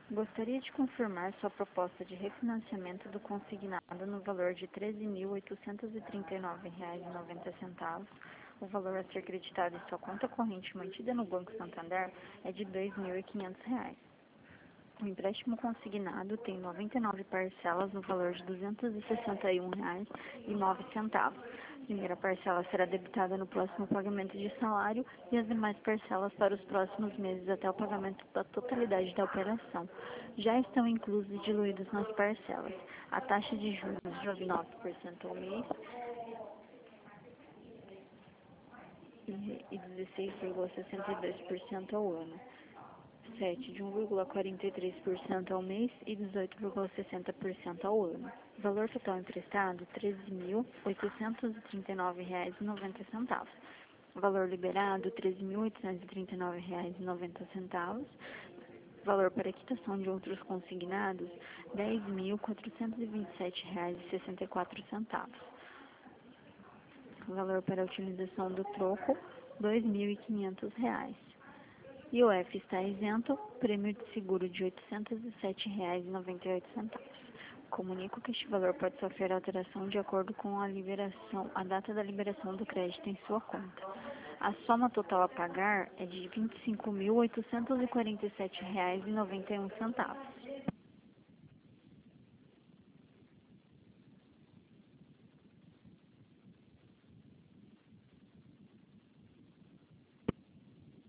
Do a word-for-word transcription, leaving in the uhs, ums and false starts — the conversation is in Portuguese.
Gostaria de confirmar sua proposta de refinanciamento do consignado no valor de treze mil oitocentos e trinta e nove reais e noventa centavos. O valor a ser creditado em sua conta corrente mantida no Banco Santander é de dois mil e quinhentos reais. O empréstimo consignado tem noventa e nove parcelas no valor de duzentos e sessenta e um reais e nove centavos. A primeira parcela será debitada no próximo pagamento de salário e as demais parcelas para os próximos meses até o pagamento da totalidade da operação. Já estão inclusos e diluídos nas parcelas a taxa de juros de nove por cento ao mês e dezesseis vírgula sessenta e dois por cento ao ano. sete de um vírgula quarenta e três por cento ao mês e dezoito vírgula sessenta por cento ao ano. Valor total emprestado, treze mil oitocentos e trinta e nove reais e noventa centavos. Valor liberado, treze mil oitocentos e trinta e nove reais e noventa centavos. Valor para quitação de outros consignados, dez mil quatrocentos e vinte e sete reais e sessenta e quatro centavos. Valor para utilização do troco, dois mil e quinhentos reais. I O F está isento, prêmio de seguro de oitocentos e sete reais e noventa e oito centavos. Comunico que este valor pode sofrer alteração de acordo com a liberação, a data da liberação do crédito em sua conta. A soma total a pagar é de vinte e cinco mil oitocentos e quarenta e sete reais e noventa e um centavos.